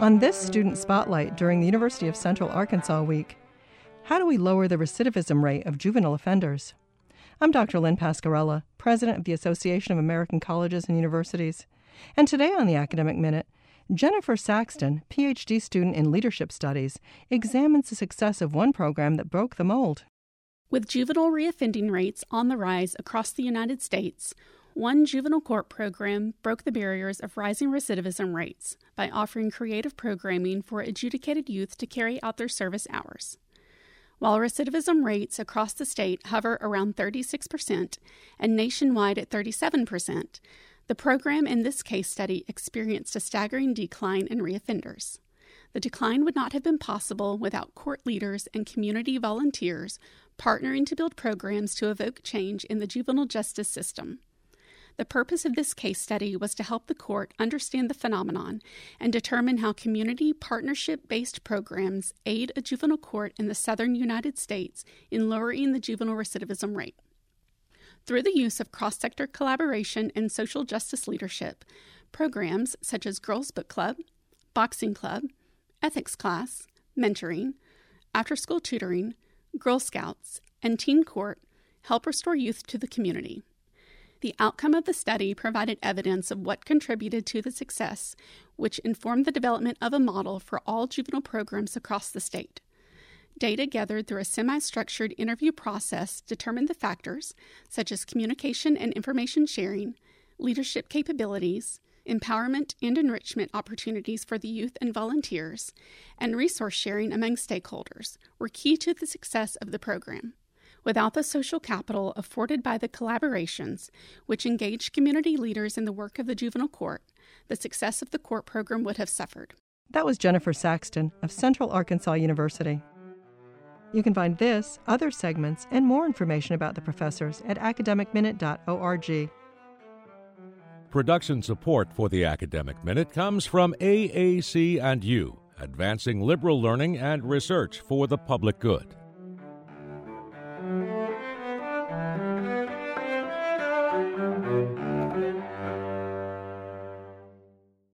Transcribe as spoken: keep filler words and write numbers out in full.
On this Student Spotlight during the University of Central Arkansas Week, how do we lower the recidivism rate of juvenile offenders? I'm Doctor Lynn Pascarella, President of the Association of American Colleges and Universities. And today on the Academic Minute, Jennifer Saxton, P H D student in Leadership Studies, examines the success of one program that broke the mold. With juvenile reoffending rates on the rise across the United States, one juvenile court program broke the barriers of rising recidivism rates by offering creative programming for adjudicated youth to carry out their service hours. While recidivism rates across the state hover around thirty-six percent and nationwide at thirty-seven percent, the program in this case study experienced a staggering decline in reoffenders. The decline would not have been possible without court leaders and community volunteers partnering to build programs to evoke change in the juvenile justice system. The purpose of this case study was to help the court understand the phenomenon and determine how community partnership-based programs aid a juvenile court in the southern United States in lowering the juvenile recidivism rate. Through the use of cross-sector collaboration and social justice leadership, programs such as Girls Book Club, Boxing Club, Ethics Class, Mentoring, After-School Tutoring, Girl Scouts, and Teen Court help restore youth to the community. The outcome of the study provided evidence of what contributed to the success, which informed the development of a model for all juvenile programs across the state. Data gathered through a semi-structured interview process determined the factors, such as communication and information sharing, leadership capabilities, empowerment and enrichment opportunities for the youth and volunteers, and resource sharing among stakeholders, were key to the success of the program. Without the social capital afforded by the collaborations, which engaged community leaders in the work of the juvenile court, the success of the court program would have suffered. That was Jennifer Saxton of Central Arkansas University. You can find this, other segments, and more information about the professors at academic minute dot org. Production support for the Academic Minute comes from A A C and U, advancing liberal learning and research for the public good.